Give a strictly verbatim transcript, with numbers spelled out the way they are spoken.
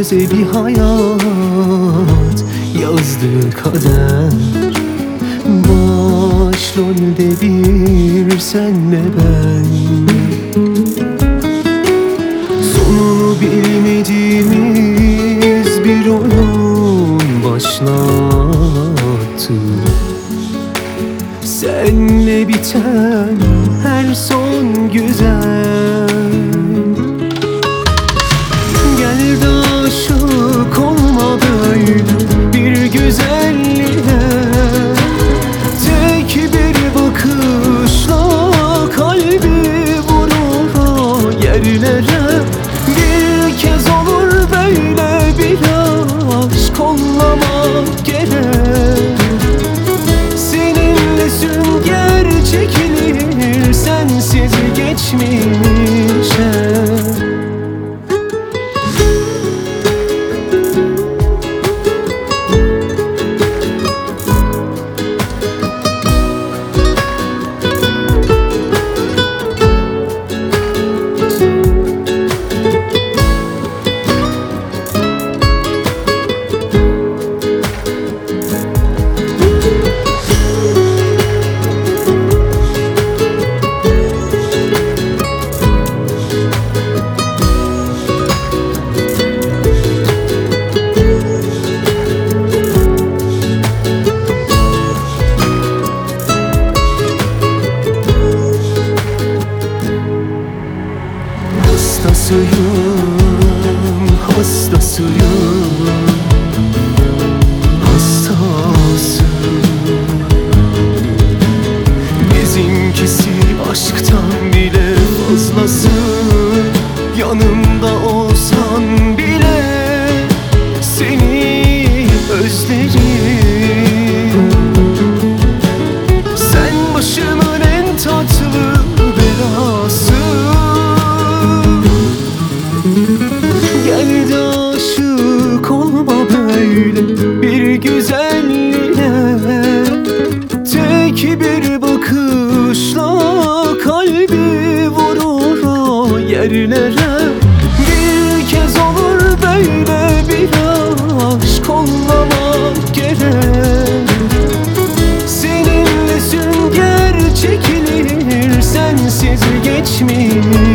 göze bir hayat yazdı kader. Başrolde bir senle ben, sonunu bilmediğimiz bir oyun başlattı. Senle biten her son güzel. Gel de aşık olma böyle bir güzelliğe. Tek bir bakışla kalbi vurur o yerlere. Bir kez olur böyle bir aşk, kollamak gerek. Seninle sünger çekilir sensiz geçmişe. Hastasıyım, hastasıyım, hastası. Bizimkisi aşktan bile fazlası. Yanımda olsan bile seni özlerim. Sen başımın en tatlı belası. Gel de aşık olma böyle bir güzelliğe. Tek bir bakışla kalbi vurur o yerlere. Bir kez olur böyle bir aşk, kollamak gerek. Seninle sünger çekilir sensiz geçmiş.